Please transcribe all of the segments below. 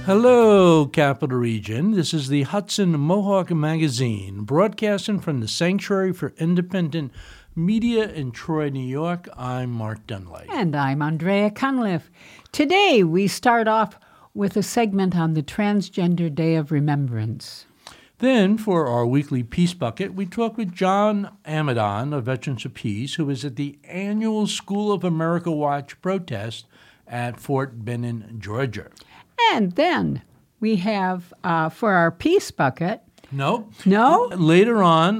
Hello, Capital Region. This is the Hudson Mohawk Magazine, broadcasting from the Sanctuary for Independent Media in Troy, New York. I'm Mark Dunley. And I'm Andrea Cunliffe. Today, we start off with a segment on the Transgender Day of Remembrance. Then, for our weekly Peace Bucket, we talk with John Amadon of Veterans of Peace, who is at the annual School of America Watch protest at Fort Benning, Georgia. And then we have, for our Peace Bucket... No. Later on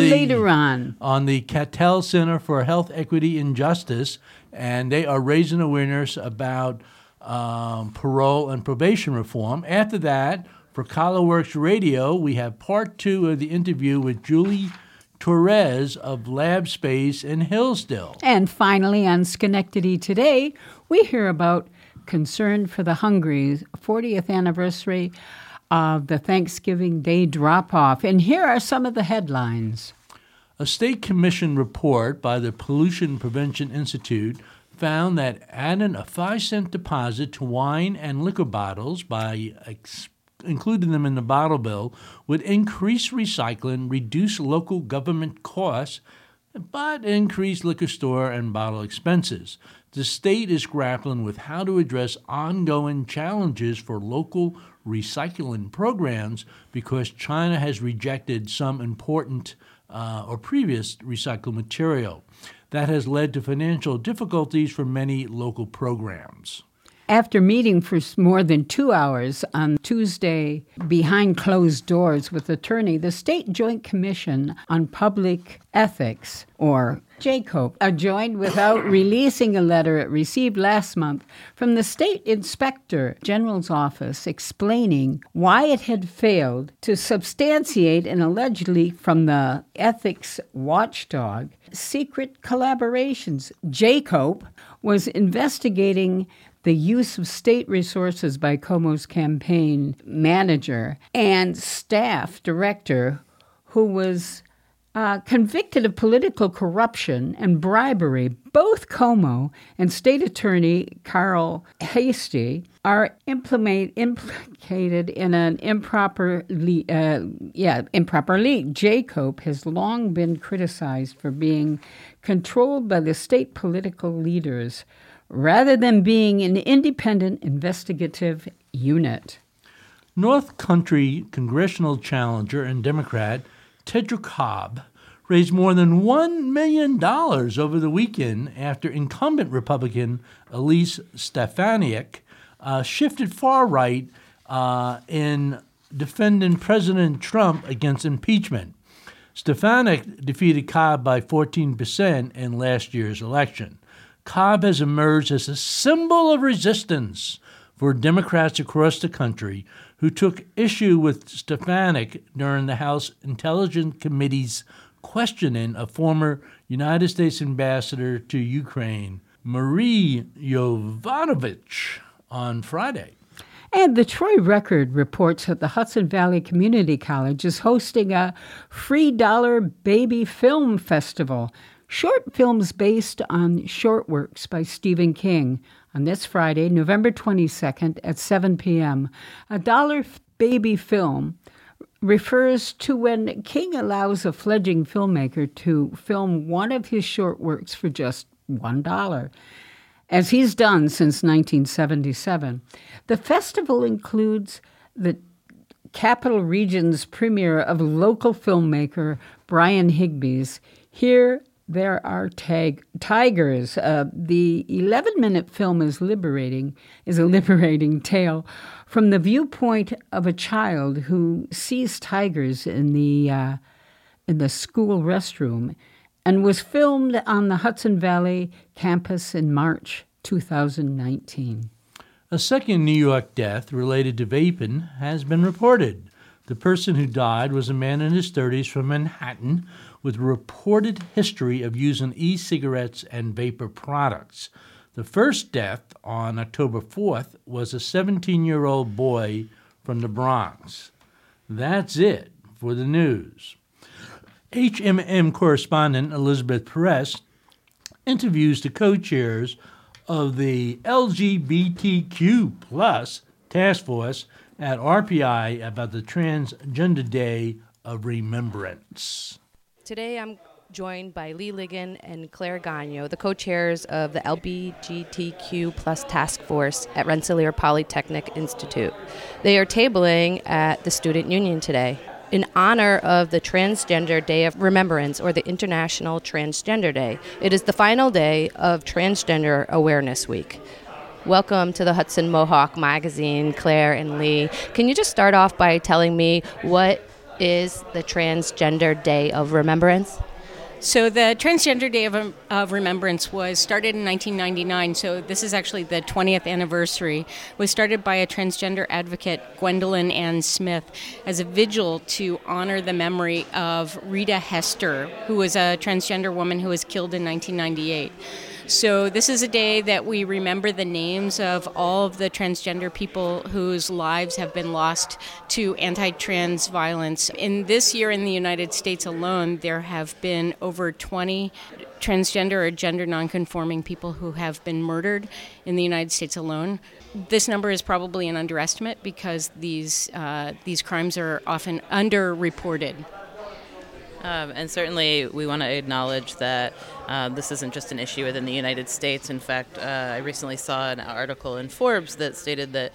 the Cattell Center for Health, Equity, and Justice, and they are raising awareness about parole and probation reform. After that, for CollarWorks Radio, we have part 2 of the interview with Julie Torres of Lab Space in Hillsdale. And finally, on Schenectady Today, we hear about concern for the hungry, 40th anniversary of the Thanksgiving Day drop-off. And here are some of the headlines. A state commission report by the Pollution Prevention Institute found that adding a 5-cent deposit to wine and liquor bottles by including them in the bottle bill would increase recycling, reduce local government costs, but increase liquor store and bottle expenses. The state is grappling with how to address ongoing challenges for local recycling programs because China has rejected some important or previous recycled material. That has led to financial difficulties for many local programs. After meeting for more than 2 hours on Tuesday behind closed doors with attorney, the State Joint Commission on Public Ethics, or JCOPE, adjourned without releasing a letter it received last month from the State Inspector General's office explaining why it had failed to substantiate an alleged leak from the ethics watchdog secret collaborations. JCOPE was investigating the use of state resources by Cuomo's campaign manager and staff director, who was convicted of political corruption and bribery. Both Cuomo and State Attorney Carl Hastie are implicated in an improper leak. JCOPE has long been criticized for being controlled by the state political leaders rather than being an independent investigative unit. North Country congressional challenger and Democrat Tedra Cobb raised more than $1 million over the weekend after incumbent Republican Elise Stefanik shifted far right in defending President Trump against impeachment. Stefanik defeated Cobb by 14% in last year's election. Cobb has emerged as a symbol of resistance for Democrats across the country who took issue with Stefanik during the House Intelligence Committee's questioning of former United States Ambassador to Ukraine, Marie Yovanovitch, on Friday. And the Troy Record reports that the Hudson Valley Community College is hosting a free $1 baby film festival. Short films based on short works by Stephen King on this Friday, November 22nd at 7 p.m. A $1 baby film refers to when King allows a fledgling filmmaker to film one of his short works for just $1, as he's done since 1977. The festival includes the Capital Region's premiere of local filmmaker Brian Higby's Here There Are Tigers. The 11-minute film is a liberating tale from the viewpoint of a child who sees tigers in the school restroom, and was filmed on the Hudson Valley campus in March 2019. A second New York death related to vaping has been reported. The person who died was a man in his 30s from Manhattan with a reported history of using e-cigarettes and vapor products. The first death on October 4th was a 17-year-old boy from the Bronx. That's it for the news. HMM correspondent Elizabeth Perez interviews the co-chairs of the LGBTQ plus Task Force at RPI about the Transgender Day of Remembrance. Today I'm joined by Lee Ligon and Claire Gagno, the co-chairs of the LGBTQ plus task force at Rensselaer Polytechnic Institute. They are tabling at the Student Union today in honor of the Transgender Day of Remembrance, or the International Transgender Day. It is the final day of Transgender Awareness Week. Welcome to the Hudson Mohawk Magazine, Claire and Lee. Can you just start off by telling me what is the Transgender Day of Remembrance? So the Transgender Day of Remembrance was started in 1999, so this is actually the 20th anniversary. It was started by a transgender advocate, Gwendolyn Ann Smith, as a vigil to honor the memory of Rita Hester, who was a transgender woman who was killed in 1998. So this is a day that we remember the names of all of the transgender people whose lives have been lost to anti-trans violence. In this year in the United States alone, there have been over 20 transgender or gender nonconforming people who have been murdered in the United States alone. This number is probably an underestimate because these crimes are often underreported. And certainly we want to acknowledge that this isn't just an issue within the United States. In fact, I recently saw an article in Forbes that stated that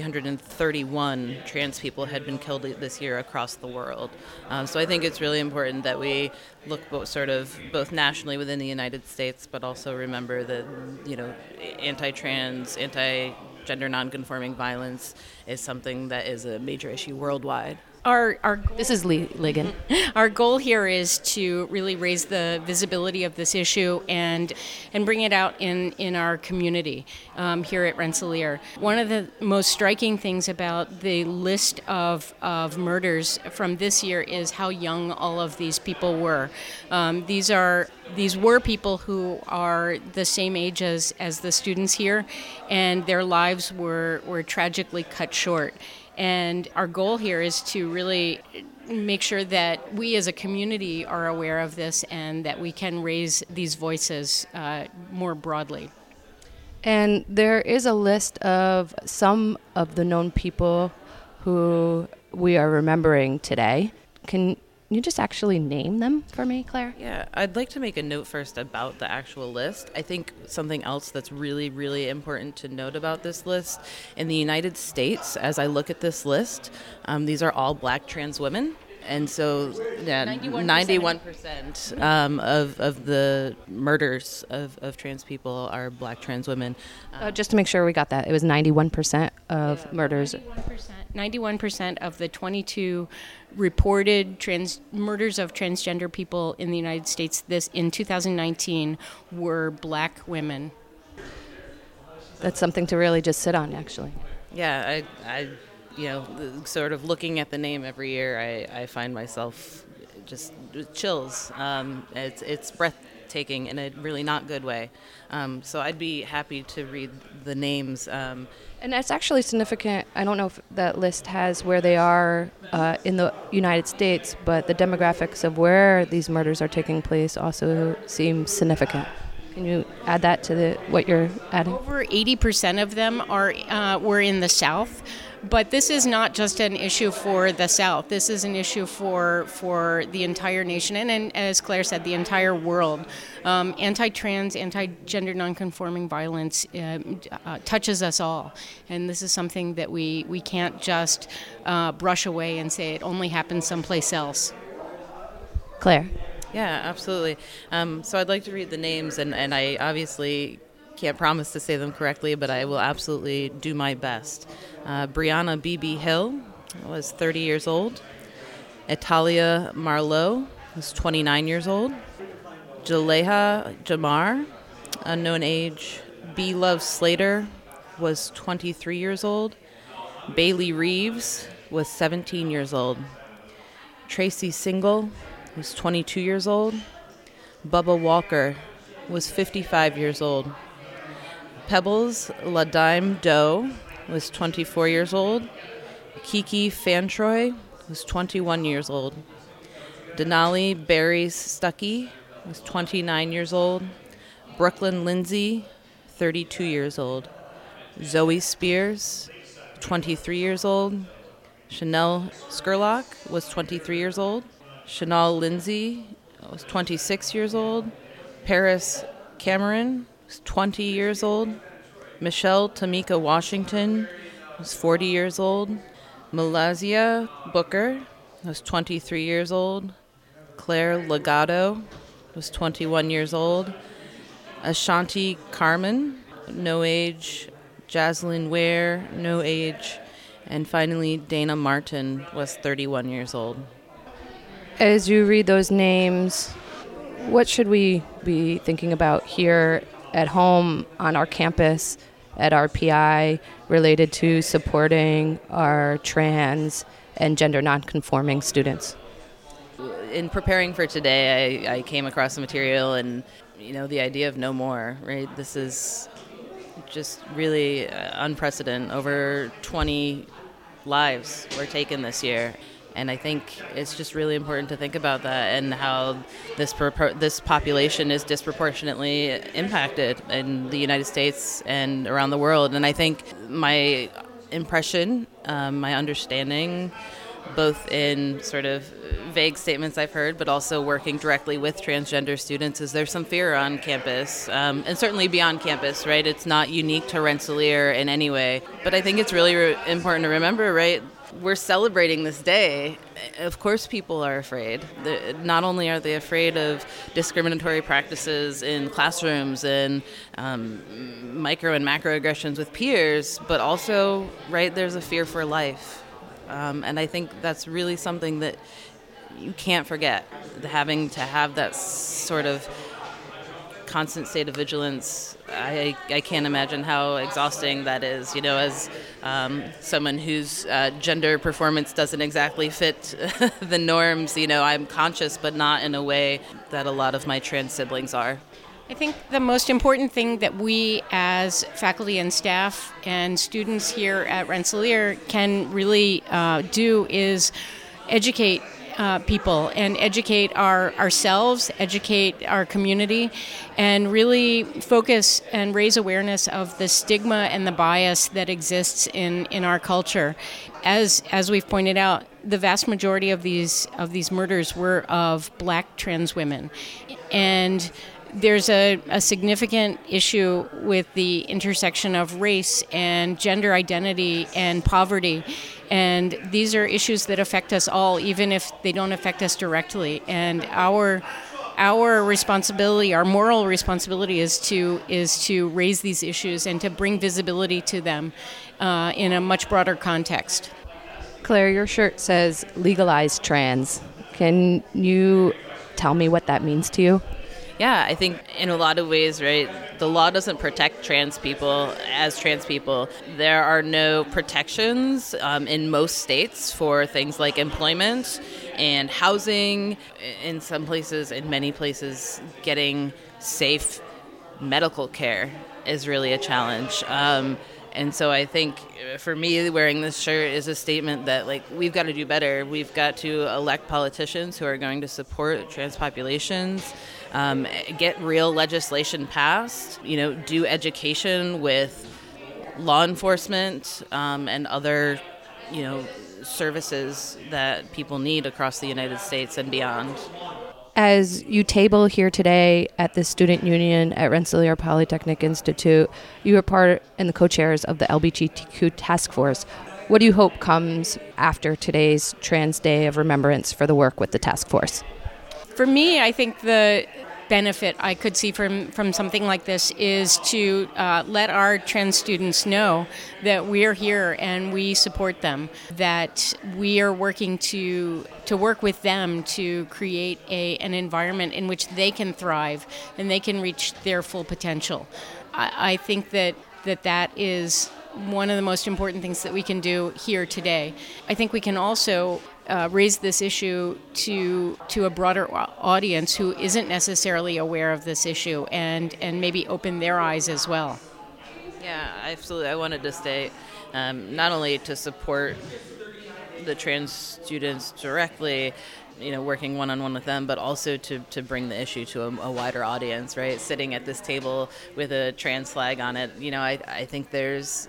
331 trans people had been killed this year across the world. So I think it's really important that we look both nationally within the United States, but also remember that, anti-trans, anti-gender nonconforming violence is something that is a major issue worldwide. This is Lee Ligon. Our goal here is to really raise the visibility of this issue and bring it out in our community here at Rensselaer. One of the most striking things about the list of murders from this year is how young all of these people were. These were people who are the same age as the students here, and their lives were tragically cut short. And our goal here is to really make sure that we as a community are aware of this and that we can raise these voices more broadly. And there is a list of some of the known people who we are remembering today. Can you just actually name them for me, Claire? Yeah, I'd like to make a note first about the actual list. I think something else that's really, really important to note about this list, in the United States, as I look at this list, these are all Black trans women. And so 91% of the murders of trans people are Black trans women. Just to make sure we got that, it was 91% of murders. 91% of the 22 reported murders of transgender people in the United States in 2019 were Black women. That's something to really just sit on, actually. Yeah, I sort of looking at the name every year, I find myself just with chills. It's breathtaking in a really not good way. So I'd be happy to read the names. And that's actually significant. I don't know if that list has where they are in the United States, but the demographics of where these murders are taking place also seem significant. Can you add that to what you're adding? Over 80% of them were in the South. But this is not just an issue for the South. This is an issue for the entire nation and as Claire said, the entire world. Anti-trans, anti-gender nonconforming violence touches us all. And this is something that we can't just brush away and say it only happens someplace else. Claire? Yeah, absolutely. So I'd like to read the names, and I obviously can't promise to say them correctly, but I will absolutely do my best. Brianna B.B. Hill was 30 years old. Italia Marlowe was 29 years old. Jaleha Jamar, unknown age. B. Love Slater was 23 years old. Bailey Reeves was 17 years old. Tracy Single was 22 years old. Bubba Walker was 55 years old. Pebbles Ladime Doe was 24 years old. Kiki Fantroy was 21 years old. Denali Barry Stuckey was 29 years old. Brooklyn Lindsay, 32 years old. Zoe Spears, 23 years old. Chanel Skurlock was 23 years old. Chanel Lindsay was 26 years old. Paris Cameron was 20 years old. Michelle Tamika Washington was 40 years old. Malazia Booker was 23 years old. Claire Legato was 21 years old. Ashanti Carmen, no age. Jaslyn Ware, no age. And finally, Dana Martin was 31 years old. As you read those names, what should we be thinking about here at home on our campus at RPI related to supporting our trans and gender nonconforming students? In preparing for today, I came across the material and, the idea of no more, right? This is just really unprecedented. Over 20 lives were taken this year. And I think it's just really important to think about that and how this population is disproportionately impacted in the United States and around the world. And I think my impression, my understanding, both in sort of vague statements I've heard, but also working directly with transgender students, is there's some fear on campus, and certainly beyond campus, right? It's not unique to Rensselaer in any way. But I think it's really important to remember, right? We're celebrating this day. Of course people are afraid. Not only are they afraid of discriminatory practices in classrooms and micro and macroaggressions with peers, but also, right, there's a fear for life. And I think that's really something that you can't forget, having to have that sort of constant state of vigilance. I can't imagine how exhausting that is, as someone whose gender performance doesn't exactly fit the norms. I'm conscious, but not in a way that a lot of my trans siblings are. I think the most important thing that we as faculty and staff and students here at Rensselaer can really do is educate people and educate ourselves, educate our community, and really focus and raise awareness of the stigma and the bias that exists in our culture. As we've pointed out, the vast majority of these murders were of Black trans women, and there's a significant issue with the intersection of race and gender identity and poverty. And these are issues that affect us all, even if they don't affect us directly. And our responsibility, our moral responsibility, is to raise these issues and to bring visibility to them in a much broader context. Claire, your shirt says legalize trans. Can you tell me what that means to you? Yeah, I think in a lot of ways, right, the law doesn't protect trans people as trans people. There are no protections in most states for things like employment and housing. In some places, in many places, getting safe medical care is really a challenge. And so I think for me, wearing this shirt is a statement that, we've got to do better. We've got to elect politicians who are going to support trans populations, get real legislation passed, do education with law enforcement and other, services that people need across the United States and beyond. As you table here today at the Student Union at Rensselaer Polytechnic Institute, you are part and the co-chairs of the LGBTQ Task Force. What do you hope comes after today's Trans Day of Remembrance for the work with the task force? For me, I think the benefit I could see from something like this is to let our trans students know that we're here and we support them, that we are working to work with them to create an environment in which they can thrive and they can reach their full potential. I think that is one of the most important things that we can do here today. I think we can also raise this issue to a broader audience who isn't necessarily aware of this issue and maybe open their eyes as well. Yeah, absolutely. I wanted to state not only to support the trans students directly, working one-on-one with them, but also to bring the issue to a wider audience, right? Sitting at this table with a trans flag on it, I think there's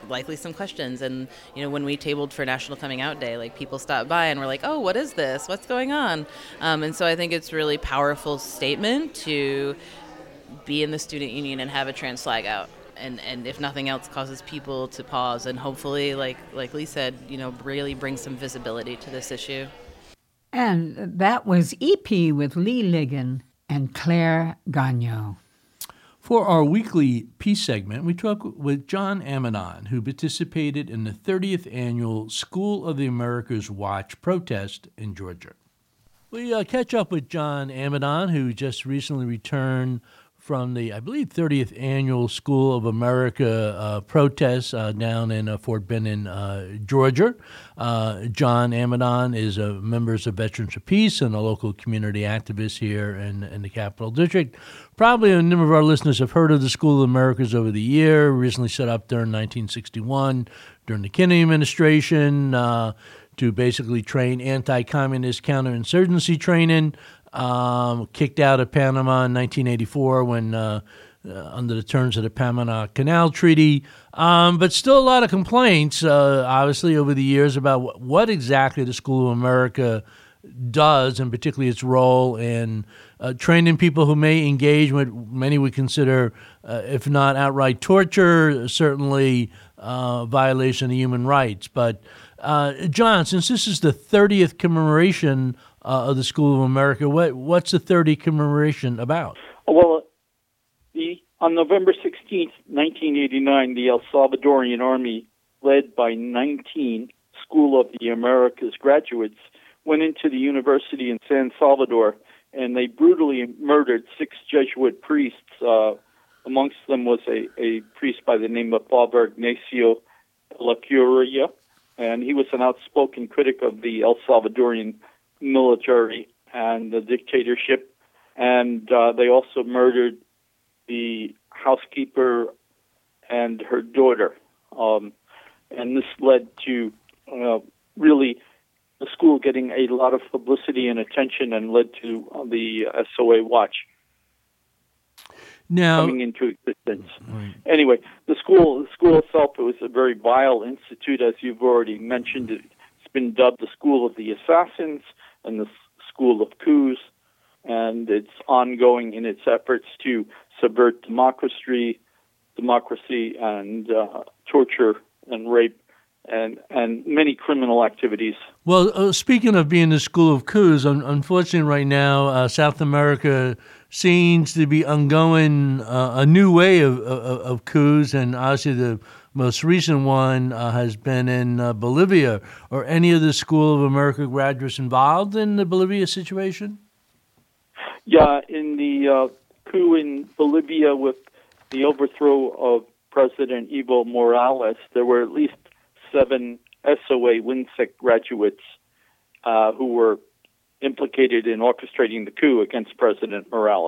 likely some questions. And, when we tabled for National Coming Out Day, like, people stopped by and were like, oh, what is this? What's going on? And so I think it's really powerful statement to be in the student union and have a trans flag out. And if nothing else, causes people to pause and hopefully, like Lee said, really bring some visibility to this issue. And that was EP with Lee Ligon and Claire Gagnon. For our weekly Peace segment, we talk with John Amidon, who participated in the 30th annual School of the Americas Watch protest in Georgia. We catch up with John Amidon, who just recently returned from the, I believe, 30th annual School of America protest down in Fort Benning, Georgia. John Amidon is a member of Veterans for Peace and a local community activist here in the Capital District. Probably a number of our listeners have heard of the School of Americas over the year, recently set up during 1961 during the Kennedy administration to basically train anti-communist counterinsurgency training. Kicked out of Panama in 1984 when under the terms of the Panama Canal Treaty. But still a lot of complaints, obviously, over the years about what exactly the School of America does, and particularly its role in training people who may engage with many would consider, if not outright torture, certainly violation of human rights. But John, since this is the 30th commemoration of the School of America, what's the 30th commemoration about? Well, on November 16th, 1989, the El Salvadorian Army, led by 19 School of the Americas graduates, went into the university in San Salvador, and they brutally murdered 6 Jesuit priests. Amongst them was a priest by the name of Father Ignacio La Curia, and he was an outspoken critic of the El Salvadorian military and the dictatorship. And they also murdered the housekeeper and her daughter. And this led to really the school getting a lot of publicity and attention, and led to the SOA Watch coming into existence. Right. Anyway, the school itself, it was a very vile institute, as you've already mentioned. It's been dubbed the School of the Assassins and the School of Coups, and it's ongoing in its efforts to subvert democracy and torture and rape and many criminal activities. Well, speaking of being the School of Coups, unfortunately right now, South America seems to be undergoing a new way of coups, and obviously the most recent one has been in Bolivia. Are any of the School of America graduates involved in the Bolivia situation? Yeah, in the coup in Bolivia with the overthrow of President Evo Morales, there were at least 7 SOA WINSEC graduates who were implicated in orchestrating the coup against President Morales.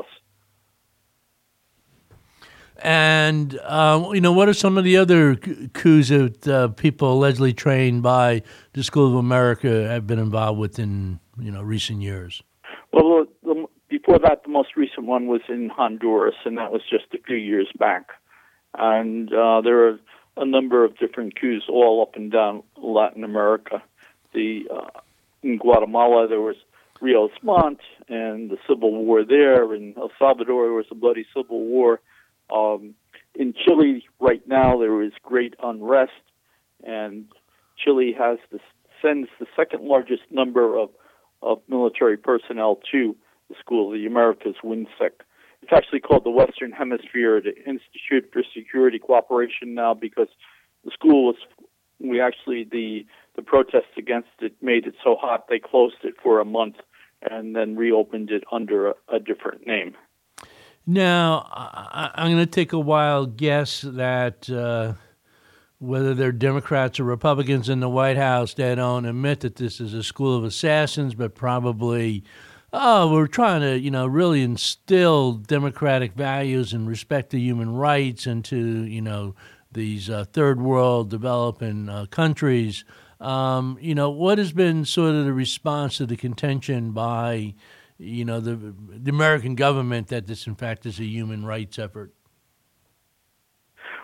And, what are some of the other coups that people allegedly trained by the School of America have been involved with in, recent years? Well, before that, the most recent one was in Honduras, and that was just a few years back. And there are a number of different coups all up and down Latin America. In Guatemala, there was Rios Montt and the civil war there. In El Salvador, there was a bloody civil war. In Chile, right now, there is great unrest, and Chile sends the second largest number of military personnel to the School of the Americas, WINSEC. It's actually called the Western Hemisphere, the Institute for Security Cooperation now, because the school the protests against it made it so hot they closed it for a month and then reopened it under a different name. Now, I'm going to take a wild guess that whether they're Democrats or Republicans in the White House, they don't admit that this is a school of assassins, but probably, we're trying to, really instill democratic values and respect to human rights into, these third world developing countries. What has been sort of the response to the contention by, the American government that this, in fact, is a human rights effort?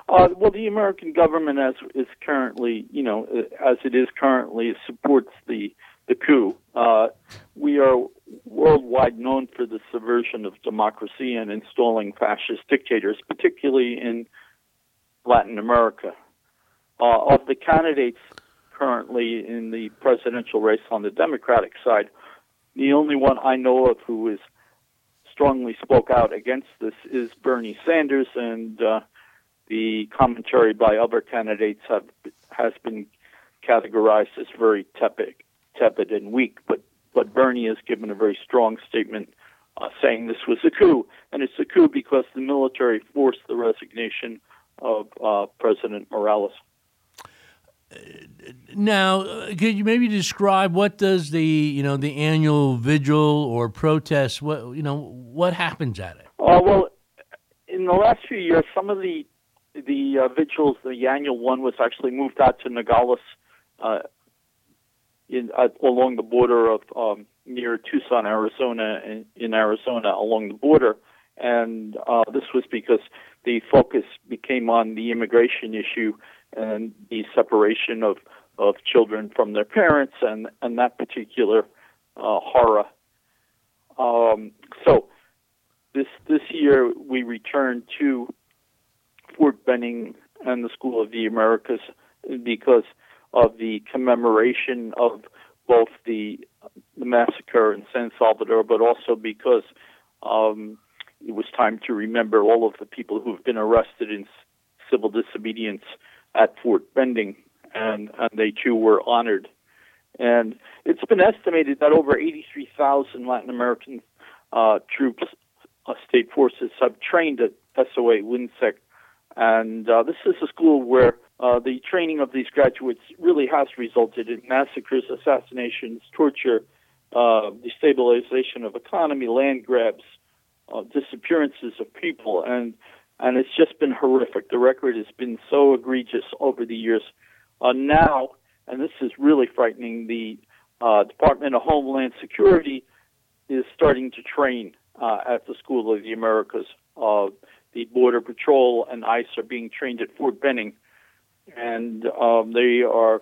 Well, the American government, as it is currently, supports the coup. We are worldwide known for the subversion of democracy and installing fascist dictators, particularly in Latin America. Of the candidates currently in the presidential race on the Democratic side, the only one I know of who is strongly spoke out against this is Bernie Sanders, and the commentary by other candidates has been categorized as very tepid and weak. But Bernie has given a very strong statement saying this was a coup, and it's a coup because the military forced the resignation of President Morales. Now, could you maybe describe what does the annual vigil or protest, what happens at it? Well, in the last few years, some of the vigils, the annual one was actually moved out to Nogales, along the border of near Tucson, Arizona, in Arizona, along the border, and this was because the focus became on the immigration issue and the separation of children from their parents and that particular horror. So this year we returned to Fort Benning and the School of the Americas because of the commemoration of both the massacre in San Salvador, but also because it was time to remember all of the people who have been arrested in civil disobedience at Fort Benning, and they too were honored. And it's been estimated that over 83,000 Latin American troops, state forces, have trained at SOA WINSEC. And this is a school where the training of these graduates really has resulted in massacres, assassinations, torture, destabilization of economy, land grabs, disappearances of people, and it's just been horrific. The record has been so egregious over the years. Now, and this is really frightening, the Department of Homeland Security is starting to train at the School of the Americas. The Border Patrol and ICE are being trained at Fort Benning, and they are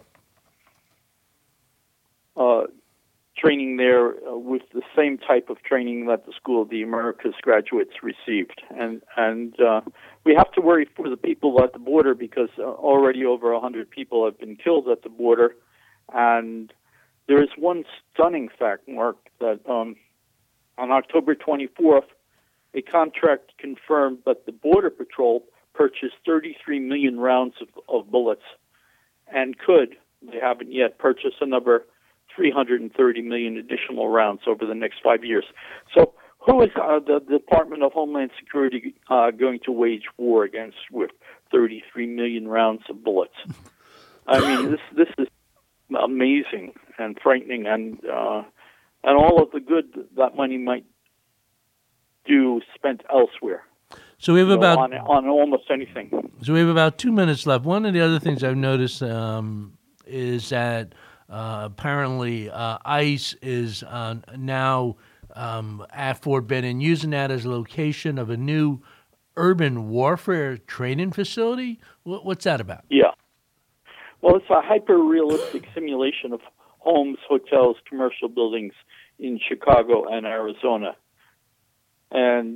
training there with the same type of training that the School of the Americas graduates received. And we have to worry for the people at the border because already over 100 people have been killed at the border. And there is one stunning fact, Mark, that on October 24th, a contract confirmed that the Border Patrol purchased 33 million rounds of bullets and they haven't yet, purchased another 330 million additional rounds over the next 5 years. So who is the Department of Homeland Security going to wage war against with 33 million rounds of bullets? I mean, this is amazing and frightening, and all of the good that money might do spent elsewhere. So we have about on almost anything. So we have about 2 minutes left. One of the other things I've noticed is that apparently ICE is now at Fort Benning, using that as a location of a new urban warfare training facility. What's that about? Yeah. Well, it's a hyper-realistic simulation of homes, hotels, commercial buildings in Chicago and Arizona. And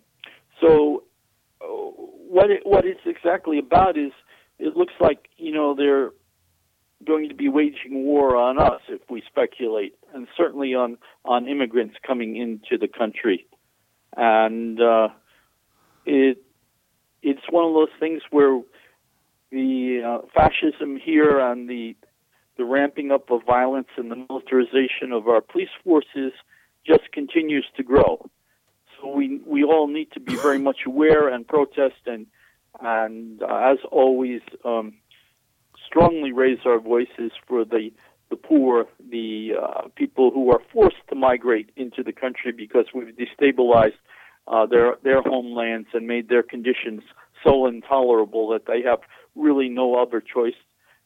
so what it's exactly about is it looks like, they're going to be waging war on us if we speculate, and certainly on immigrants coming into the country. And it's one of those things where the fascism here and the ramping up of violence and the militarization of our police forces just continues to grow. So we all need to be very much aware and protest and as always strongly raise our voices for the poor, the people who are forced to migrate into the country because we've destabilized their homelands and made their conditions so intolerable that they have really no other choice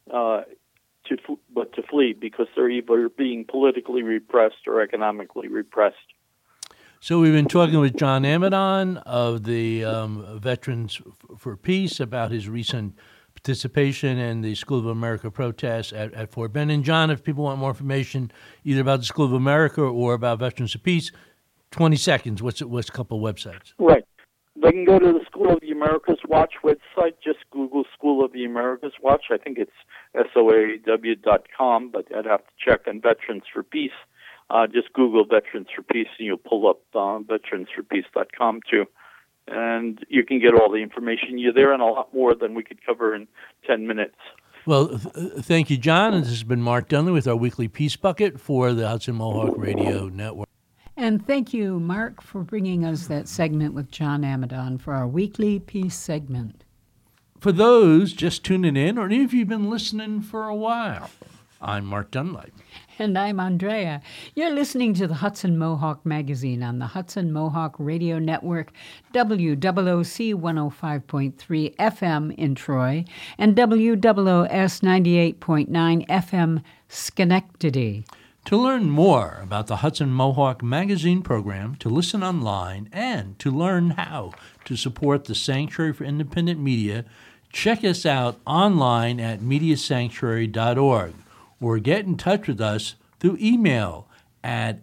but to flee because they're either being politically repressed or economically repressed. So we've been talking with John Amidon of the Veterans for Peace about his recent participation in the School of America protests at Fort Benning. And John, if people want more information either about the School of America or about Veterans for Peace, 20 seconds. What's a couple of websites? Right. They can go to the School of the Americas Watch website. Just Google School of the Americas Watch. I think it's SOAW.com, but I'd have to check. And Veterans for Peace. Just Google Veterans for Peace, and you'll pull up veteransforpeace.com too. And you can get all the information. You're there and a lot more than we could cover in 10 minutes. Well, thank you, John. And this has been Mark Dunley with our weekly Peace Bucket for the Hudson Mohawk Radio Network. And thank you, Mark, for bringing us that segment with John Amadon for our weekly Peace segment. For those just tuning in, or even if you've been listening for a while, I'm Mark Dunley. And I'm Andrea. You're listening to the Hudson Mohawk Magazine on the Hudson Mohawk Radio Network, WOOC 105.3 FM in Troy, and WOOS 98.9 FM Schenectady. To learn more about the Hudson Mohawk Magazine program, to listen online, and to learn how to support the Sanctuary for Independent Media, check us out online at mediasanctuary.org or get in touch with us through email at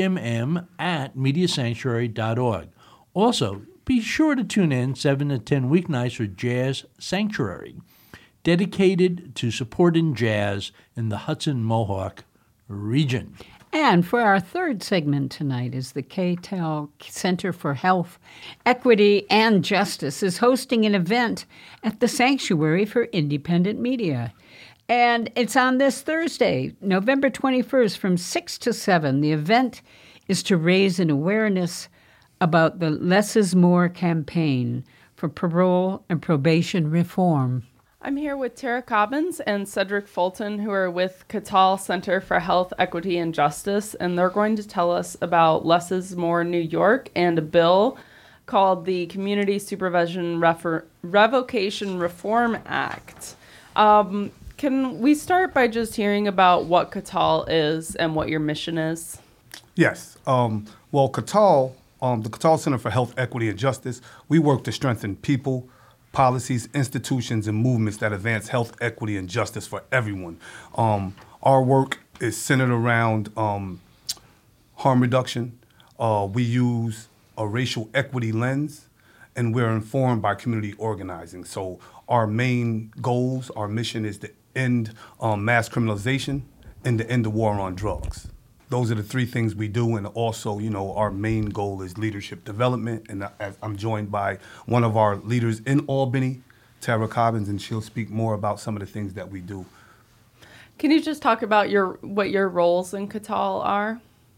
hmm@mediasanctuary.org. Also, be sure to tune in 7 to 10 weeknights for Jazz Sanctuary, dedicated to supporting jazz in the Hudson Mohawk region. And for our third segment tonight is the KTEL Center for Health, Equity, and Justice is hosting an event at the Sanctuary for Independent Media. And it's on this Thursday, November 21st from 6 to 7. The event is to raise an awareness about the Less is More campaign for parole and probation reform. I'm here with Tara Cobbins and Cedric Fulton, who are with KTEL Center for Health, Equity, and Justice, and they're going to tell us about Less is More New York and a bill called the Community Supervision Revocation Reform Act. Can we start by just hearing about what KTEL is and what your mission is? Yes. Well, KTEL, the KTEL Center for Health, Equity, and Justice, we work to strengthen people, policies, institutions, and movements that advance health, equity, and justice for everyone. Our work is centered around harm reduction. We use a racial equity lens, and we're informed by community organizing. So our main goals, our mission is to end mass criminalization and to end the war on drugs. Those are the three things we do, and also, our main goal is leadership development, and I'm joined by one of our leaders in Albany, Tara Cobbins, and she'll speak more about some of the things that we do. Can you just talk about what your roles in KTEL are?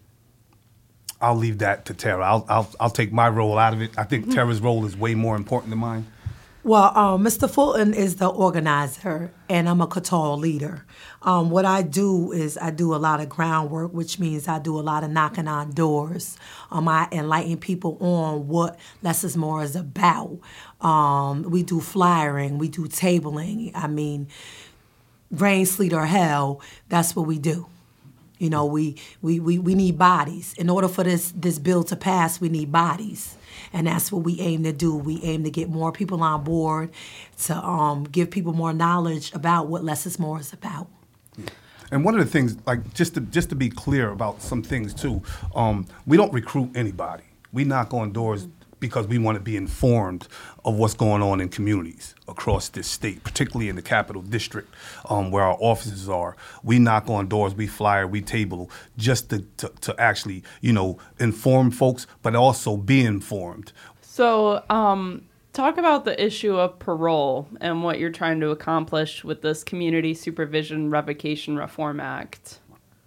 I'll leave that to Tara. I'll take my role out of it. I think Tara's role is way more important than mine. Well, Mr. Fulton is the organizer, and I'm a KTEL leader. What I do is I do a lot of groundwork, which means I do a lot of knocking on doors. I enlighten people on what Less is More is about. We do flyering, we do tabling. I mean, rain, sleet, or hell, that's what we do. We need bodies. In order for this bill to pass, we need bodies. And that's what we aim to do. We aim to get more people on board, to give people more knowledge about what Less is More is about. And one of the things, just to be clear about some things too, we don't recruit anybody. We knock on doors because we want to be informed of what's going on in communities across this state, particularly in the Capital District, where our offices are. We knock on doors, we flyer, we table, just to actually, inform folks, but also be informed. So, talk about the issue of parole and what you're trying to accomplish with this Community Supervision Revocation Reform Act.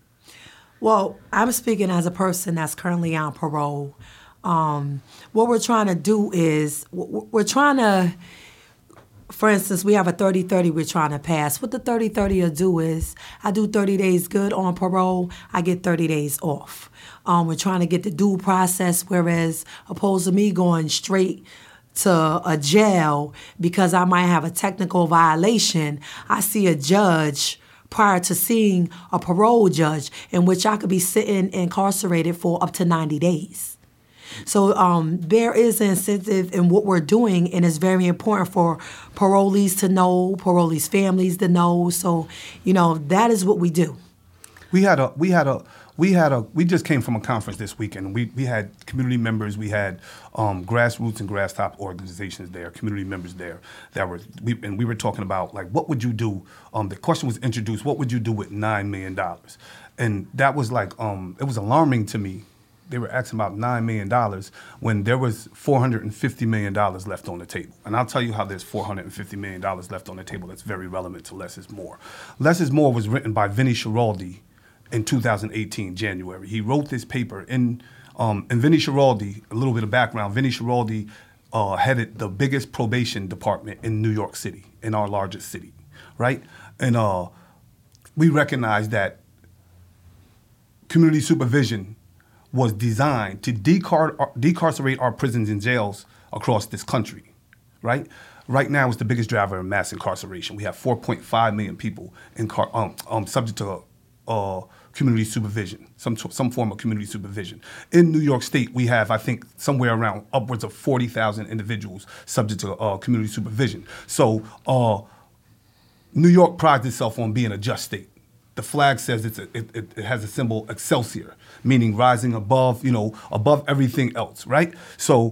Well, I'm speaking as a person that's currently on parole. What we're trying to do is, for instance, we have a 30-30 we're trying to pass. What the 30-30 will do is, I do 30 days good on parole, I get 30 days off. We're trying to get the due process, whereas opposed to me going straight to a jail because I might have a technical violation, I see a judge prior to seeing a parole judge in which I could be sitting incarcerated for up to 90 days. So there is an incentive in what we're doing, and it's very important for parolees to know, parolees' families to know. So, that is what we do. We just came from a conference this weekend. We had community members, we had grassroots and grass top organizations there, community members there and we were talking about like, what would you do? The question was introduced, what would you do with $9 million? And that was like, it was alarming to me. They were asking about $9 million when there was $450 million left on the table. And I'll tell you how there's $450 million left on the table that's very relevant to Less is More. Less is More was written by Vinnie Schiraldi in 2018, January. He wrote this paper and Vinnie Schiraldi, a little bit of background, Vinnie Schiraldi headed the biggest probation department in New York City, in our largest city, right? And we recognized that community supervision was designed to decarcerate our prisons and jails across this country, right? Right now, it's the biggest driver of mass incarceration. We have 4.5 million people subject to community supervision, some form of community supervision. In New York State, we have, I think, somewhere around upwards of 40,000 individuals subject to community supervision. So New York prides itself on being a just state. The flag says it has a symbol Excelsior, meaning rising above, above everything else, right? So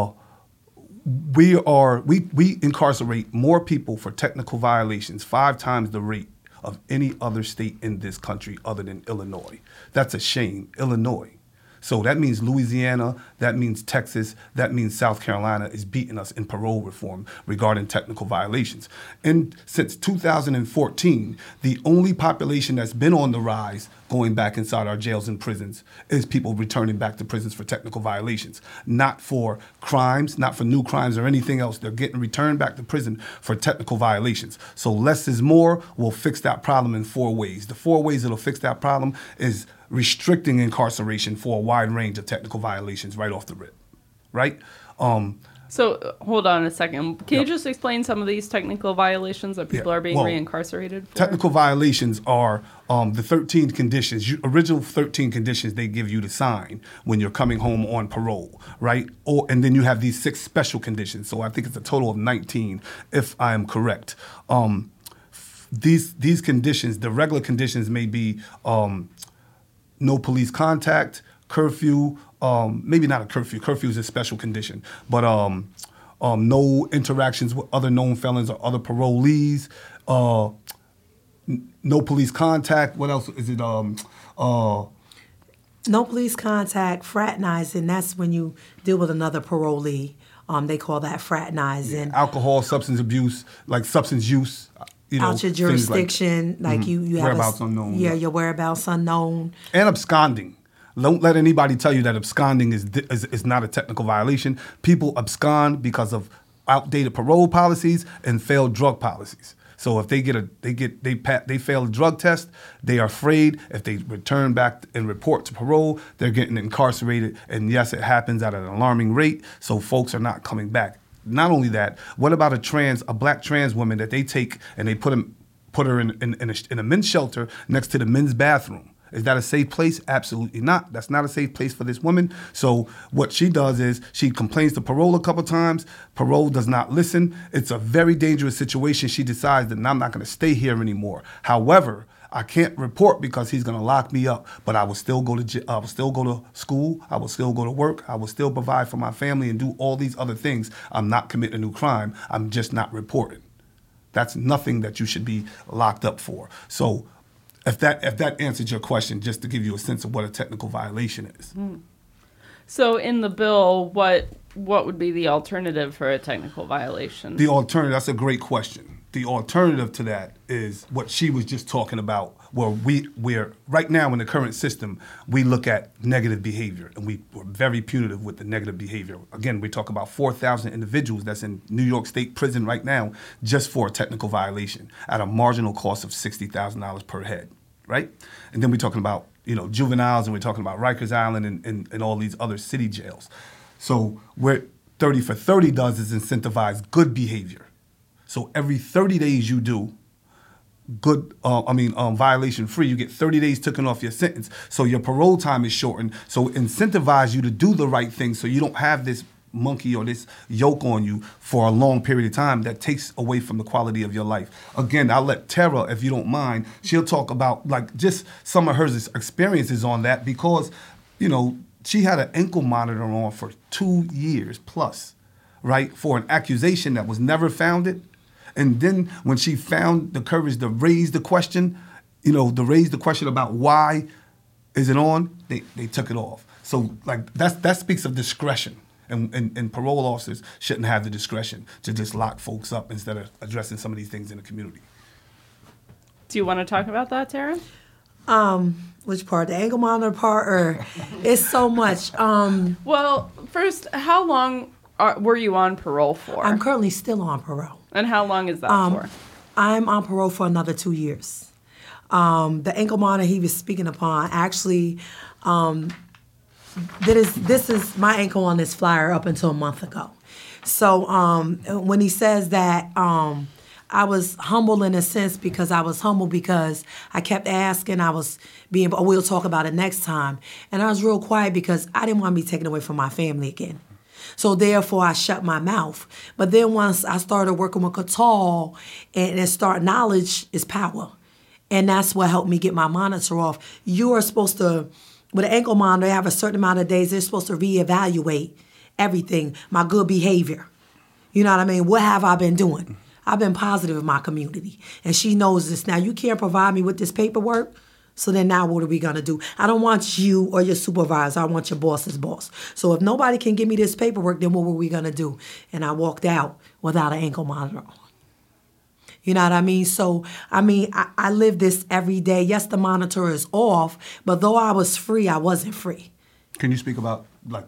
we incarcerate more people for technical violations, 5 times the rate of any other state in this country other than Illinois. That's a shame, Illinois. So that means Louisiana, that means Texas, that means South Carolina is beating us in parole reform regarding technical violations. And since 2014, the only population that's been on the rise going back inside our jails and prisons is people returning back to prisons for technical violations, not for crimes, not for new crimes or anything else. They're getting returned back to prison for technical violations. So Less is More will fix that problem in 4 ways. The 4 ways it'll fix that problem is restricting incarceration for a wide range of technical violations right off the rip, right? So hold on a second. Can you just explain some of these technical violations that people are being reincarcerated for? Technical violations are the 13 conditions, original 13 conditions they give you to sign when you're coming home on parole, right? And then you have these 6 special conditions. So I think it's a total of 19, if I am correct. These conditions, the regular conditions may be no police contact, curfew, maybe not a curfew. Curfew is a special condition, but no interactions with other known felons or other parolees, no police contact. What else is it? No police contact, fraternizing. That's when you deal with another parolee. They call that fraternizing. Yeah. Alcohol, substance abuse, like substance use. Out your jurisdiction, like you have whereabouts unknown. Yeah, your whereabouts unknown. And absconding. Don't let anybody tell you that absconding is not a technical violation. People abscond because of outdated parole policies and failed drug policies. So if they fail a drug test, they are afraid if they return back and report to parole, they're getting incarcerated. And yes, it happens at an alarming rate. So folks are not coming back. Not only that, what about a black trans woman that they take and they put her in a men's shelter next to the men's bathroom? Is that a safe place? Absolutely not. That's not a safe place for this woman. So what she does is she complains to parole a couple times. Parole does not listen. It's a very dangerous situation. She decides that I'm not going to stay here anymore. However, I can't report because he's going to lock me up, but I will still go to school. I will still go to work. I will still provide for my family and do all these other things. I'm not committing a new crime. I'm just not reporting. That's nothing that you should be locked up for. So if that answers your question, just to give you a sense of what a technical violation is. So in the bill, what would be the alternative for a technical violation? The alternative, that's a great question. The alternative to that is what she was just talking about, where we're right now in the current system, we look at negative behavior, and we're very punitive with the negative behavior. Again, we talk about 4,000 individuals that's in New York State prison right now just for a technical violation at a marginal cost of $60,000 per head, right? And then we're talking about juveniles, and we're talking about Rikers Island and all these other city jails. So what 30 for 30 does is incentivize good behavior. So every 30 days you do, violation free. You get 30 days taken off your sentence. So your parole time is shortened. So incentivize you to do the right thing so you don't have this monkey or this yoke on you for a long period of time that takes away from the quality of your life. Again, I'll let Tara, if you don't mind, she'll talk about like just some of her experiences on that because, she had an ankle monitor on for 2 years plus, right, for an accusation that was never founded. And then when she found the courage to raise the question, about why is it on, they took it off. So like that speaks of discretion. And parole officers shouldn't have the discretion to just lock folks up instead of addressing some of these things in the community. Do you want to talk about that, Tara? Which part? The ankle monitor part? Or it's so much. Well, first, how long were you on parole for? I'm currently still on parole. And how long is that for? I'm on parole for another 2 years. The ankle monitor he was speaking upon actually... This is my ankle on this flyer up until a month ago. So when he says that, I was humble in a sense because I kept asking. We'll talk about it next time. And I was real quiet because I didn't want to be taken away from my family again. So therefore, I shut my mouth. But then once I started working with Catal and knowledge is power. And that's what helped me get my monitor off. You are supposed to... With an ankle monitor, they have a certain amount of days. They're supposed to reevaluate everything, my good behavior. You know what I mean? What have I been doing? I've been positive in my community. And she knows this. Now, you can't provide me with this paperwork, so then now what are we going to do? I don't want you or your supervisor. I want your boss's boss. So if nobody can give me this paperwork, then what were we going to do? And I walked out without an ankle monitor on. You know what I mean? So, I live this every day. Yes, the monitor is off, but though I was free, I wasn't free. Can you speak about,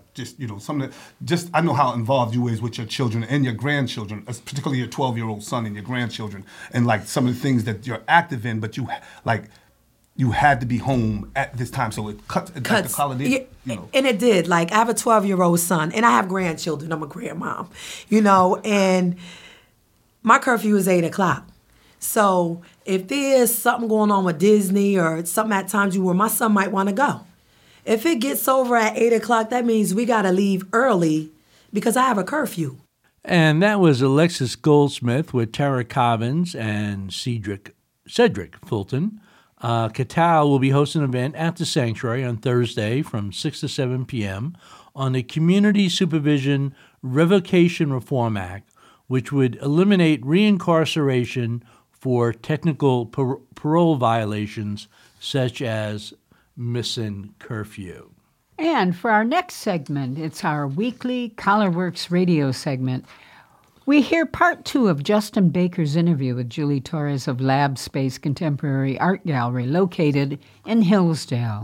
I know how involved you is with your children and your grandchildren, particularly your 12-year-old son and your grandchildren, and, some of the things that you're active in, but you had to be home at this time, so it cuts the holiday. And it did. I have a 12-year-old son, and I have grandchildren. I'm a grandmom, and my curfew is 8 o'clock. So if there's something going on with Disney or something at times where my son might want to go, if it gets over at 8 o'clock, that means we got to leave early because I have a curfew. And that was Alexis Goldsmith with Tara Cobbins and Cedric Fulton. Catal will be hosting an event at the Sanctuary on Thursday from 6 to 7 p.m. on the Community Supervision Revocation Reform Act, which would eliminate reincarceration for technical parole violations such as missing curfew. And for our next segment, it's our weekly CollarWorks radio segment. We hear part 2 of Justin Baker's interview with Julie Torres of Lab Space Contemporary Art Gallery located in Hillsdale.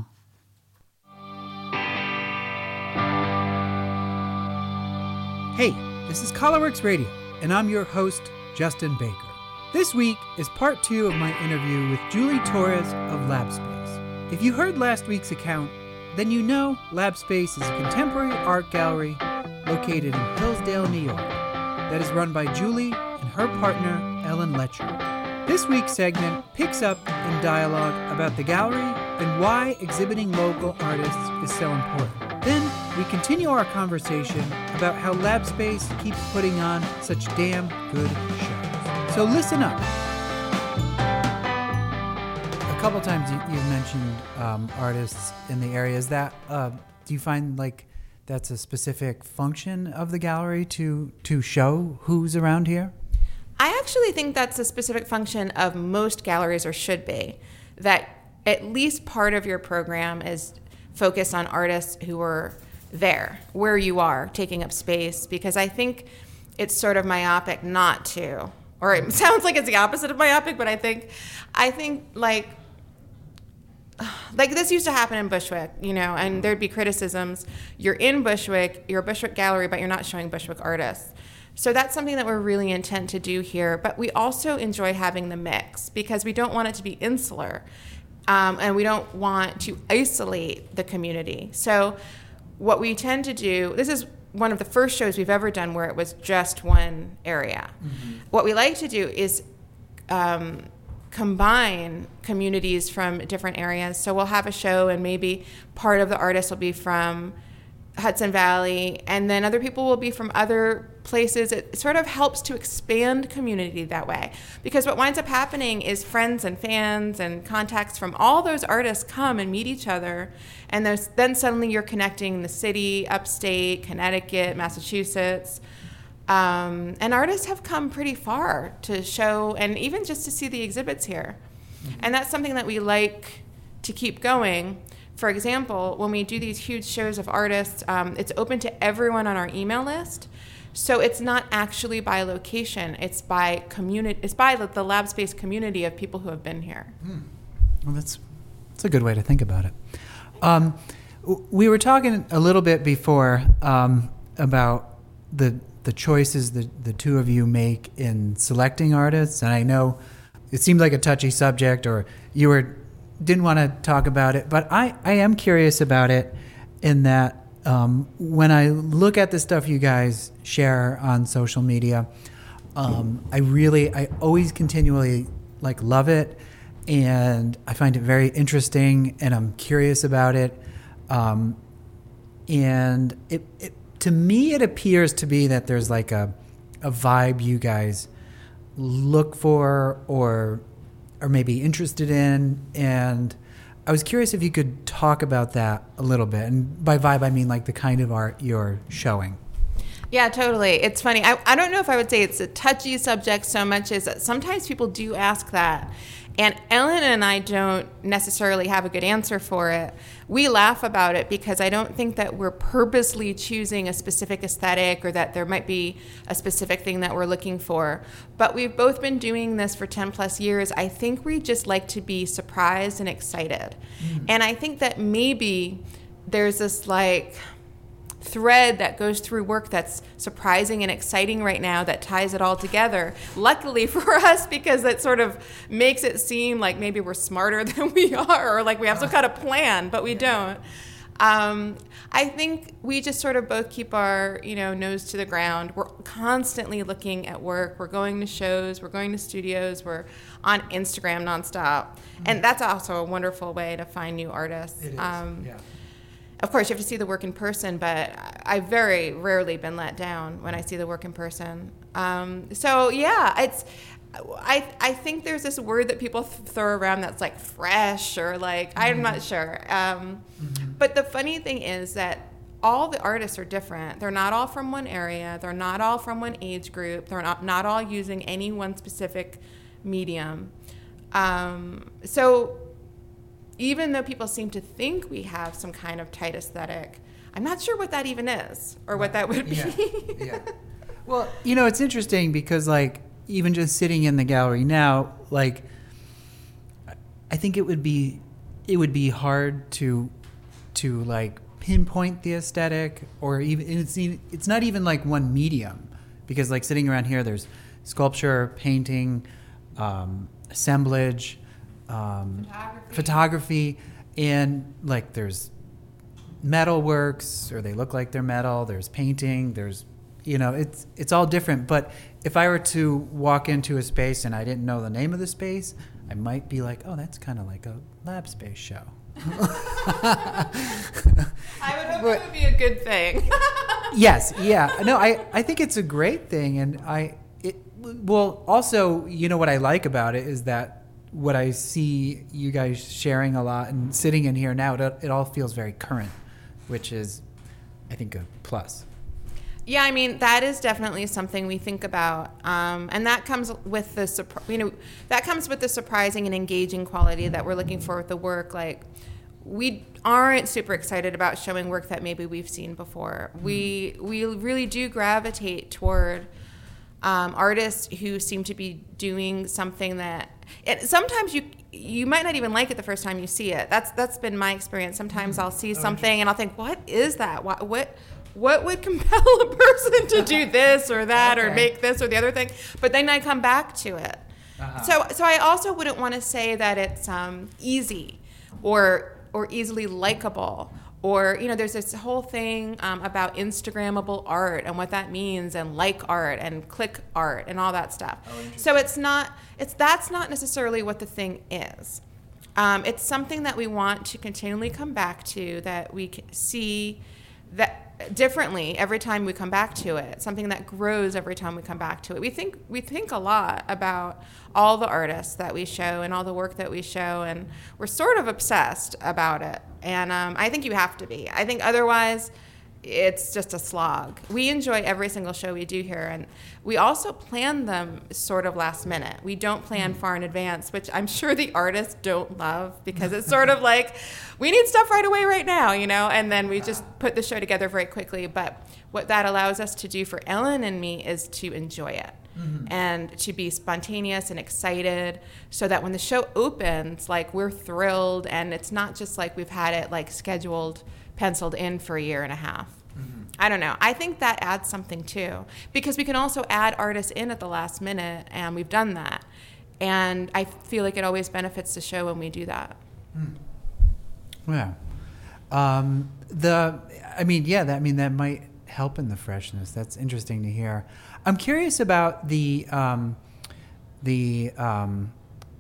Hey, this is CollarWorks Radio, and I'm your host, Justin Baker. This week is part 2 of my interview with Julie Torres of LabSpace. If you heard last week's account, then you know LabSpace is a contemporary art gallery located in Hillsdale, New York, that is run by Julie and her partner, Ellen Letcher. This week's segment picks up in dialogue about the gallery and why exhibiting local artists is so important. Then we continue our conversation about how LabSpace keeps putting on such damn good shows. So listen up. A couple times you've mentioned artists in the area. Is that, do you find that's a specific function of the gallery to show who's around here? I actually think that's a specific function of most galleries, or should be, that at least part of your program is focused on artists who are there, where you are, taking up space, because I think it's sort of myopic not to, or it sounds like it's the opposite of myopic, but I think like this used to happen in Bushwick, and there'd be criticisms. You're in Bushwick, you're a Bushwick gallery, but you're not showing Bushwick artists. So that's something that we're really intent to do here. But we also enjoy having the mix because we don't want it to be insular, and we don't want to isolate the community. So what we tend to do, this is one of the first shows we've ever done where it was just one area. Mm-hmm. What we like to do is combine communities from different areas. So we'll have a show and maybe part of the artists will be from Hudson Valley, and then other people will be from other places. It sort of helps to expand community that way, because what winds up happening is friends and fans and contacts from all those artists come and meet each other, and then suddenly you're connecting the city, upstate, Connecticut, Massachusetts, and artists have come pretty far to show and even just to see the exhibits here. And that's something that we like to keep going. For example, when we do these huge shows of artists, it's open to everyone on our email list. So it's not actually by location; it's by community. It's by the lab space community of people who have been here. Well, that's a good way to think about it. We were talking a little bit before about the choices the two of you make in selecting artists, and I know it seemed like a touchy subject, or you didn't want to talk about it, but I am curious about it in that when I look at the stuff you guys share on social media, I always continually love it, and I find it very interesting, and I'm curious about it. And it to me, it appears to be that there's like a vibe you guys look for or are maybe interested in, and I was curious if you could talk about that a little bit. And by vibe, I mean like the kind of art you're showing. Yeah, totally. It's funny. I don't know if I would say it's a touchy subject so much as that sometimes people do ask that. And Ellen and I don't necessarily have a good answer for it. We laugh about it because I don't think that we're purposely choosing a specific aesthetic or that there might be a specific thing that we're looking for. But we've both been doing this for 10 plus years. I think we just like to be surprised and excited. And I think that maybe there's this thread that goes through work that's surprising and exciting right now that ties it all together. Luckily for us, because that sort of makes it seem like maybe we're smarter than we are, or like we have some kind of plan, but we don't. I think we just sort of both keep our nose to the ground. We're constantly looking at work. We're going to shows. We're going to studios. We're on Instagram nonstop. And that's also a wonderful way to find new artists. It is, yeah. Of course, you have to see the work in person, but I've very rarely been let down when I see the work in person. So yeah, I think there's this word that people throw around that's like fresh or I'm not sure. But the funny thing is that all the artists are different. They're not all from one area. They're not all from one age group. They're not all using any one specific medium. So even though people seem to think we have some kind of tight aesthetic, I'm not sure what that even is or what that would be. Yeah. Well, it's interesting because even just sitting in the gallery now, I think it would be hard to pinpoint the aesthetic, or even it's not even one medium, because sitting around here there's sculpture, painting, assemblage, photography, and there's metal works, or they look like they're metal. There's painting. There's it's all different. But if I were to walk into a space and I didn't know the name of the space, I might be like, oh, that's kind of like a lab space show. I would hope it would be a good thing. Yes, yeah. No, I think it's a great thing, and also, what I like about it is that what I see you guys sharing a lot and sitting in here now, it all feels very current, which is, I think, a plus. Yeah, I mean, that is definitely something we think about, and that comes with the surprising and engaging quality that we're looking for with the work. We aren't super excited about showing work that maybe we've seen before. We really do gravitate toward artists who seem to be doing something that sometimes you might not even like it the first time you see it. That's been my experience. Sometimes I'll see something and I'll think, what is that? What would compel a person to do this or that or make this or the other thing? But then I come back to it. So I also wouldn't want to say that it's easy or easily likable Or, there's this whole thing about Instagrammable art and what that means, and like art and click art and all that stuff. So that's not necessarily what the thing is. It's something that we want to continually come back to, that we see that differently every time we come back to it, something that grows every time we come back to it. We think a lot about all the artists that we show and all the work that we show, and we're sort of obsessed about it. And I think you have to be. I think otherwise it's just a slog. We enjoy every single show we do here, and we also plan them sort of last minute. We don't plan far in advance, which I'm sure the artists don't love, because it's sort of like, we need stuff right away right now, and then we just put the show together very quickly. But what that allows us to do for Ellen and me is to enjoy it. And to be spontaneous and excited, so that when the show opens, like, we're thrilled, and it's not just like we've had it like scheduled, penciled in for a year and a half. I don't know. I think that adds something too, because we can also add artists in at the last minute, and we've done that. And I feel like it always benefits the show when we do that. Yeah. That might help in the freshness. That's interesting to hear. I'm curious about the I don't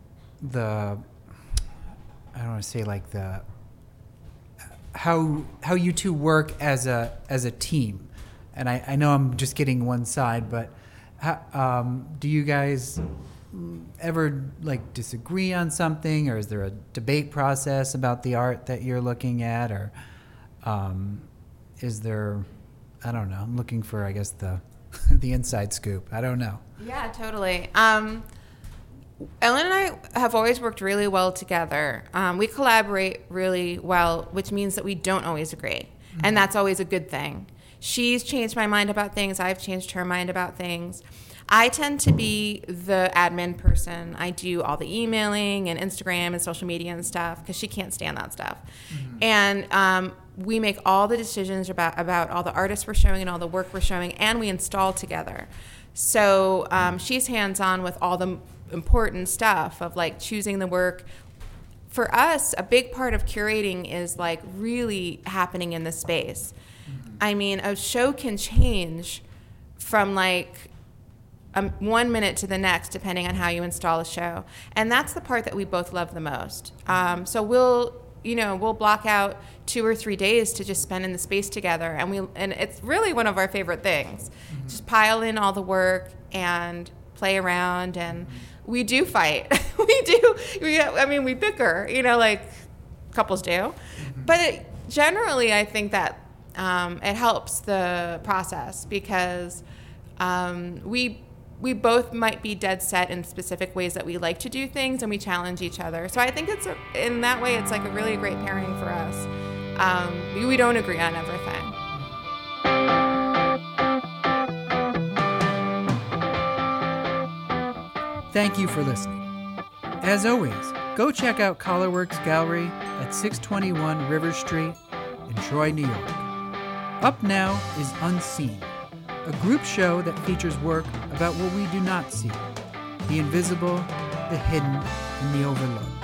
want to say like the how you two work as a team. And I know I'm just getting one side, but do you guys ever like disagree on something, or is there a debate process about the art that you're looking at, or is there, I don't know, I'm looking for, I guess, the inside scoop. I don't know. Yeah, totally. Ellen and I have always worked really well together. We collaborate really well, which means that we don't always agree. And that's always a good thing. She's changed my mind about things. I've changed her mind about things. I tend to be the admin person. I do all the emailing and Instagram and social media and stuff, because she can't stand that stuff. And we make all the decisions about all the artists we're showing and all the work we're showing, and we install together. So she's hands-on with all the important stuff of like choosing the work. For us, a big part of curating is like really happening in the space. I mean, a show can change from like 1 minute to the next, depending on how you install a show. And that's the part that we both love the most. So we'll block out 2 or 3 days to just spend in the space together. And it's really one of our favorite things. Just pile in all the work and play around. And we do fight. We bicker, like couples do. But generally, I think that it helps the process, because we both might be dead set in specific ways that we like to do things, and we challenge each other. So I think in that way, it's like a really great pairing for us. We don't agree on everything. Thank you for listening. As always, go check out Colorworks Gallery at 621 River Street in Troy, New York. Up now is Unseen, a group show that features work about what we do not see, the invisible, the hidden, and the overlooked.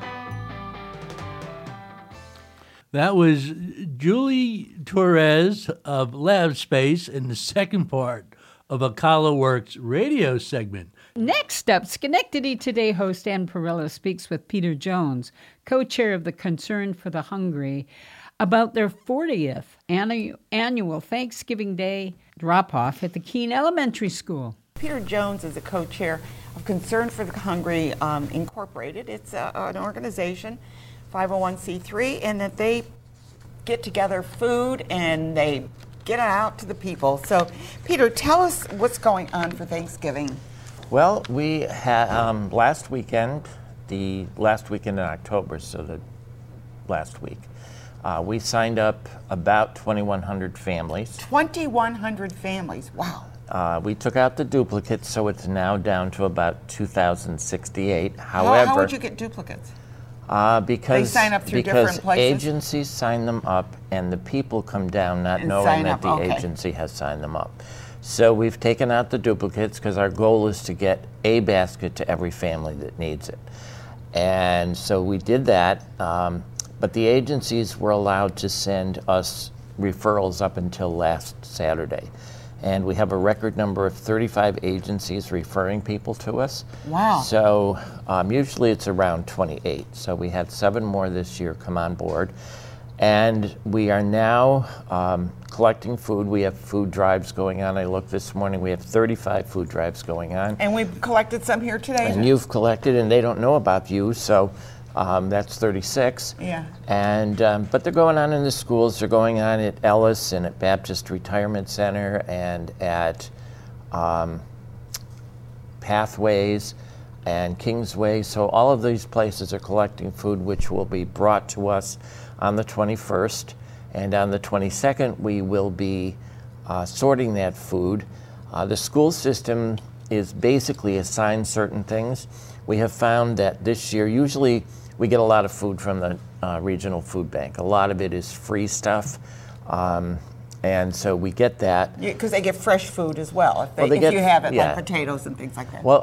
That was Julie Torres of Lab Space in the second part of a Colorworks radio segment. Next up, Schenectady Today host Ann Perella speaks with Peter Jones, co-chair of the Concern for the Hungry, about their 40th annual Thanksgiving Day drop-off at the Keene Elementary School. Peter Jones is a co-chair of Concern for the Hungry Incorporated. It's an organization, 501c3, and that they get together food and they get it out to the people. So, Peter, tell us what's going on for Thanksgiving. Well, we had last weekend in October, so the last week, we signed up about 2,100 families. 2,100 families, wow. We took out the duplicates, so it's now down to about 2,068. However, how would you get duplicates? Because they sign up through different places? Agencies sign them up, and the people come down not knowing that the agency has signed them up. So we've taken out the duplicates because our goal is to get a basket to every family that needs it. And so we did that. but the agencies were allowed to send us referrals up until last Saturday. And we have a record number of 35 agencies referring people to us. Wow. So usually it's around 28. So we had 7 more this year come on board. And we are now collecting food. We have food drives going on. I looked this morning, we have 35 food drives going on. And we've collected some here today. And you've collected, and they don't know about you, so that's 36. Yeah. And but they're going on in the schools. They're going on at Ellis and at Baptist Retirement Center and at Pathways and Kingsway. So all of these places are collecting food, which will be brought to us on the 21st. And on the 22nd, we will be sorting that food. The school system is basically assigned certain things. We have found that this year, usually we get a lot of food from the regional food bank. A lot of it is free stuff. And so we get that. Because they get fresh food as well, if you have it, like potatoes and things like that. Well,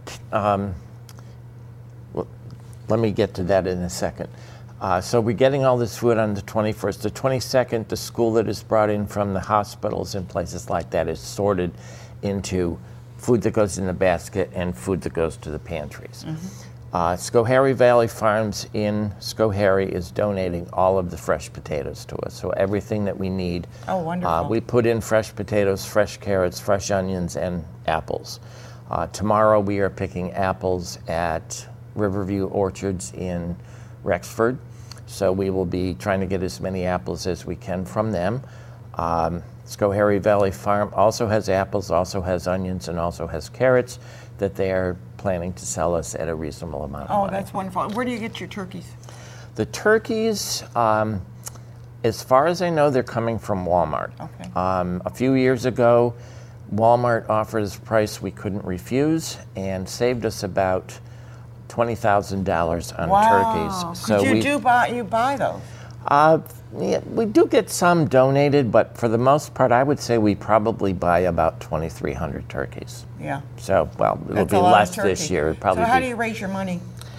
let me get to that in a second. So we're getting all this food on the 21st. The 22nd, the school that is brought in from the hospitals and places like that is sorted into food that goes in the basket and food that goes to the pantries. Schoharie Valley Farms in Schoharie is donating all of the fresh potatoes to us. So everything that we need. Oh, wonderful. We put in fresh potatoes, fresh carrots, fresh onions, and apples. Tomorrow we are picking apples at Riverview Orchards in Rexford. So we will be trying to get as many apples as we can from them. Schoharie Valley Farm also has apples, also has onions, and also has carrots that they are planning to sell us at a reasonable amount of money. Oh, that's wonderful. Where do you get your turkeys? The turkeys, as far as I know, they're coming from Walmart. Okay. A few years ago, Walmart offered us a price we couldn't refuse and saved us about $20,000 on turkeys. So you buy those? Yeah, we do get some donated, but for the most part, I would say we probably buy about 2,300 turkeys. Yeah. So, well, it'll be less this year. It'll probably so how do you raise your money?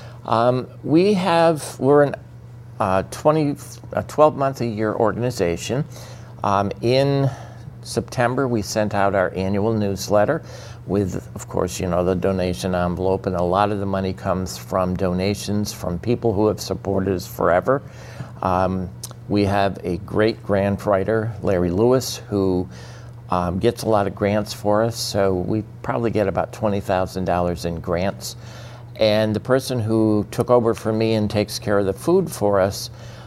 We're a 12-month-a-year organization. In September, we sent out our annual newsletter with, of course, the donation envelope, and a lot of the money comes from donations from people who have supported us forever. We have a great grant writer, Larry Lewis, who gets a lot of grants for us, so we probably get about $20,000 in grants. And the person who took over for me and takes care of the food for us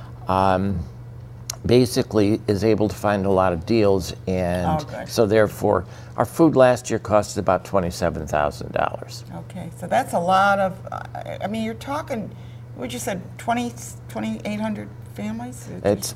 basically is able to find a lot of deals, and so therefore our food last year cost about $27,000. Okay, so that's a lot of, you're talking, what you said, 2,800 families? It's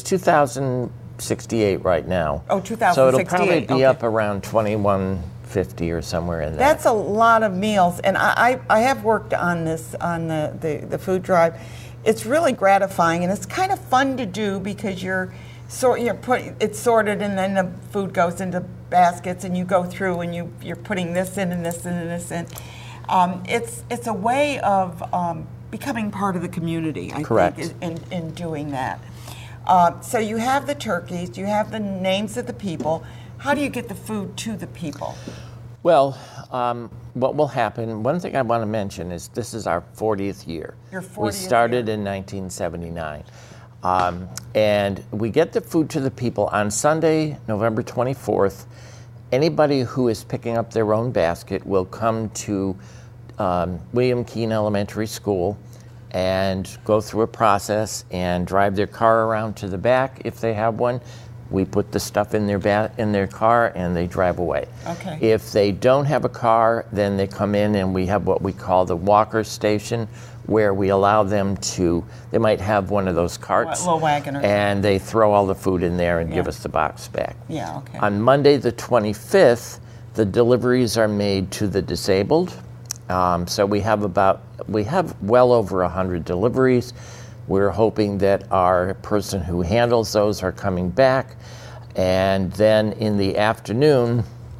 2,068 right now. Oh, 2,068. So it'll probably be up around 2,150 or somewhere in there. That's a lot of meals, and I have worked on this, on the food drive. It's really gratifying, and it's kind of fun to do because it's sorted, and then the food goes into baskets, and you go through and you're putting this in and this in and this in. It's a way of becoming part of the community, I think, in doing that. So you have the turkeys, you have the names of the people. How do you get the food to the people? Well, what will happen, one thing I want to mention is this is our 40th year. Your 40th We started in 1979. And we get the food to the people on Sunday, November 24th. Anybody who is picking up their own basket will come to William Keene Elementary School and go through a process and drive their car around to the back if they have one. We put the stuff in their car and they drive away. Okay. If they don't have a car, then they come in and we have what we call the walker station, where we allow them to, they might have one of those carts. A little wagon. And they throw all the food in there and give us the box back. Yeah, okay. On Monday the 25th, the deliveries are made to the disabled. So we have well over 100 deliveries. We're hoping that our person who handles those are coming back. And then in the afternoon,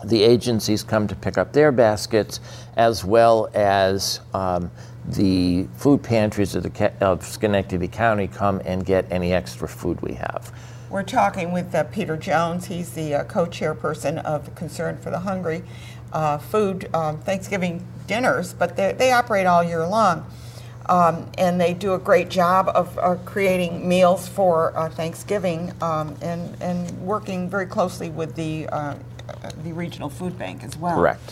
the agencies come to pick up their baskets, as well as the food pantries of Schenectady County come and get any extra food we have. We're talking with Peter Jones. He's the co-chairperson of Concern for the Hungry food Thanksgiving dinners, but they operate all year long. And they do a great job of creating meals for Thanksgiving and working very closely with the regional food bank as well. Correct.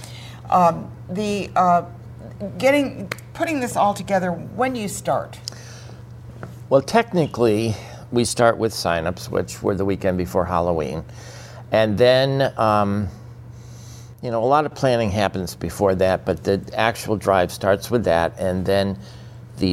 Putting this all together, when do you start? Well, technically, we start with signups, which were the weekend before Halloween. And then, a lot of planning happens before that, but the actual drive starts with that. And then the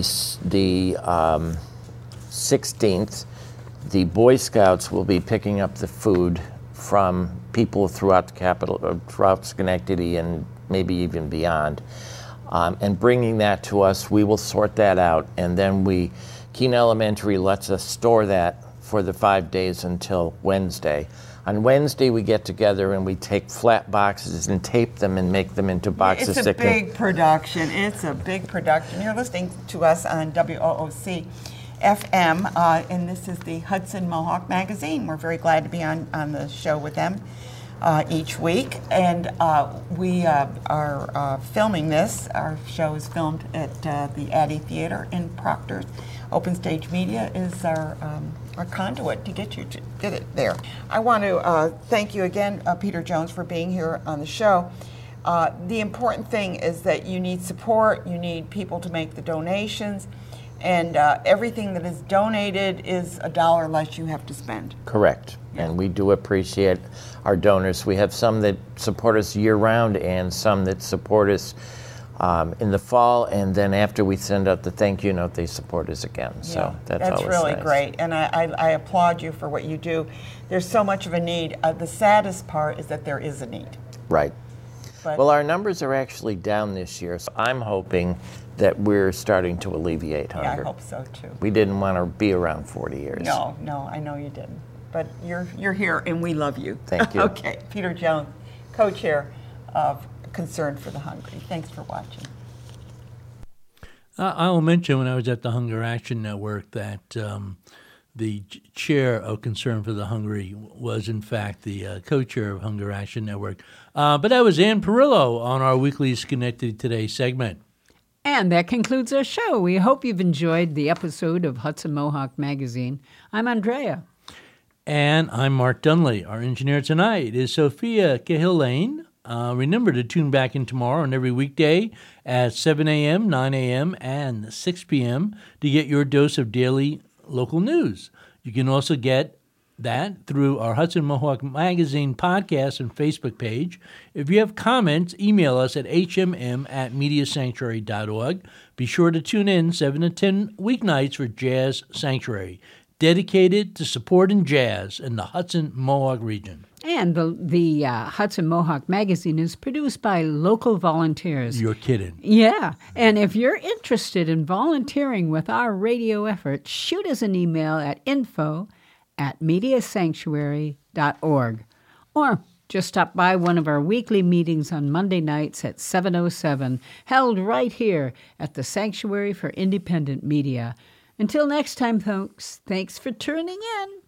16th, the Boy Scouts will be picking up the food from people throughout the capital, throughout Schenectady and maybe even beyond, and bringing that to us. We will sort that out, and then Keene Elementary lets us store that for the 5 days until Wednesday. On Wednesday, we get together and we take flat boxes and tape them and make them into boxes. It's a big production. It's a big production. You're listening to us on WOOC FM, and this is the Hudson Mohawk Magazine. We're very glad to be on the show with them each week. And we are filming this. Our show is filmed at the Addy Theater in Proctor. Open Stage Media is our conduit to get it there. I want to thank you again, Peter Jones, for being here on the show. The important thing is that you need support, you need people to make the donations, and everything that is donated is $1 less you have to spend. Correct. Yeah. And we do appreciate our donors. We have some that support us year-round and some that support us in the fall, and then after we send out the thank you note, they support us again. Yeah, so that's always really nice. Great, and I applaud you for what you do. There's so much of a need. The saddest part is that there is a need. Right. But well, our numbers are actually down this year, so I'm hoping that we're starting to alleviate hunger. Yeah, I hope so too. We didn't want to be around 40 years. No, I know you didn't. But you're here, and we love you. Thank you. Okay, Peter Jones, co-chair of Concern for the Hungry. Thanks for watching. I will mention when I was at the Hunger Action Network that the chair of Concern for the Hungry was, in fact, the co-chair of Hunger Action Network. But that was Ann Perillo on our weekly Schenectady Today segment. And that concludes our show. We hope you've enjoyed the episode of Hudson Mohawk Magazine. I'm Andrea. And I'm Mark Dunley. Our engineer tonight is Sophia Cahill-Lane. Remember to tune back in tomorrow and every weekday at 7 a.m., 9 a.m., and 6 p.m. to get your dose of daily local news. You can also get that through our Hudson Mohawk Magazine podcast and Facebook page. If you have comments, email us at hmm@mediasanctuary.org. Be sure to tune in 7 to 10 weeknights for Jazz Sanctuary, dedicated to supporting jazz in the Hudson Mohawk region. And the Hudson Mohawk Magazine is produced by local volunteers. You're kidding. Yeah. And if you're interested in volunteering with our radio effort, shoot us an email at info@mediasanctuary.org. Or just stop by one of our weekly meetings on Monday nights at 7:07, held right here at the Sanctuary for Independent Media. Until next time, folks, thanks for tuning in.